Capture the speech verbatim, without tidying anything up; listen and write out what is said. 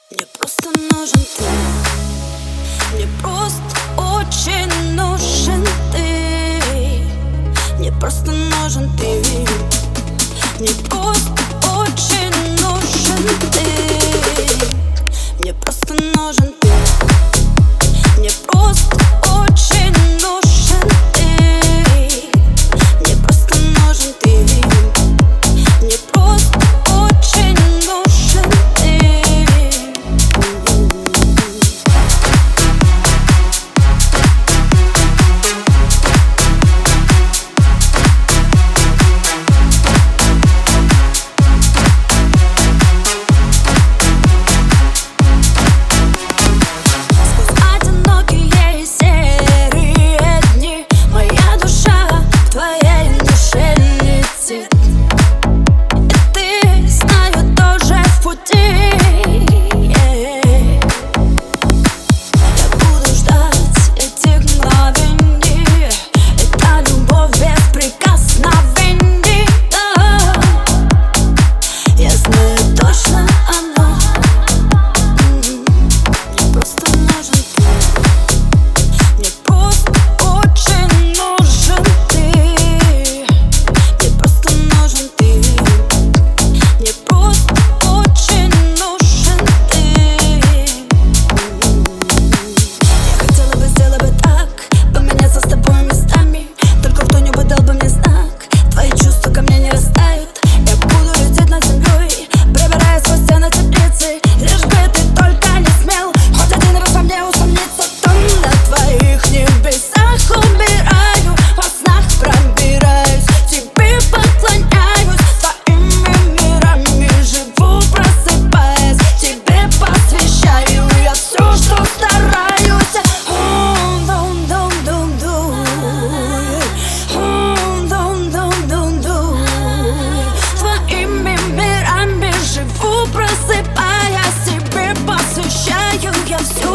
Мне просто нужен ты, мне просто очень нужен ты, мне просто нужен ты, мне просто очень нужен ты, мне просто нужен ты, мне просто очень нужен ты, мне просто нужен ты, мне просто очень нужен ты. Я все